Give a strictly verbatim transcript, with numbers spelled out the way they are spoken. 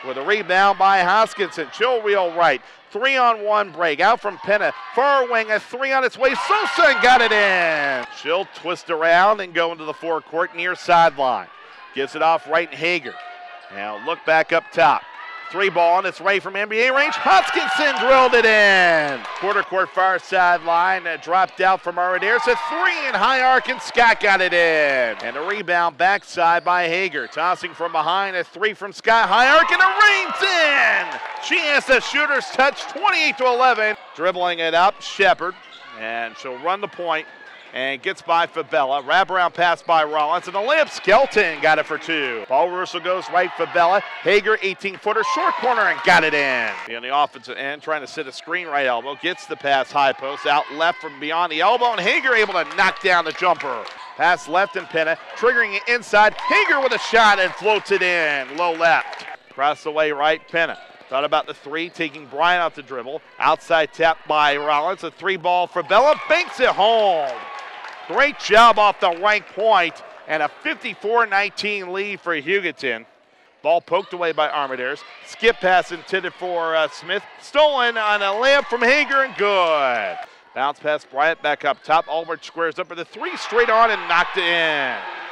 with a rebound by Hoskinson. Chill wheel right. Three on one break. Out from Penna. Far wing, a three on its way. Sosa and got it in. Chill twist around and go into the forecourt near sideline. Gives it off right in Hager. Now look back up top. Three ball on its way from N B A range. Hoskinson drilled it in. Quarter court far sideline. Uh, dropped out from Armendariz. A three in high arc and Scott got it in. And a rebound backside by Hager. Tossing from behind. A three from Scott. High arc and it rains in. She has the shooter's touch. twenty-eight to eleven. Dribbling it up. Shepard. And she'll run the point. And gets by Fabella. Wraparound pass by Rollins. And the layup, Skelton got it for two. Ball reversal goes right, Fabella. Hager, eighteen-footer, short corner, and got it in. On the offensive end, trying to sit a screen right elbow. Gets the pass high post. Out left from beyond the elbow. And Hager able to knock down the jumper. Pass left and Penna. Triggering it inside. Hager with a shot and floats it in. Low left. Across the way right, Penna. Thought about the three, taking Bryant out the dribble. Outside tap by Rollins. A three ball for Bella. Banks it home. Great job off the right point, and a fifty-four nineteen lead for Hugoton. Ball poked away by Armendariz. Skip pass intended for uh, Smith. Stolen on a layup from Hager, and good. Bounce pass Bryant back up top. Albert squares up for the three, straight on and knocked it in.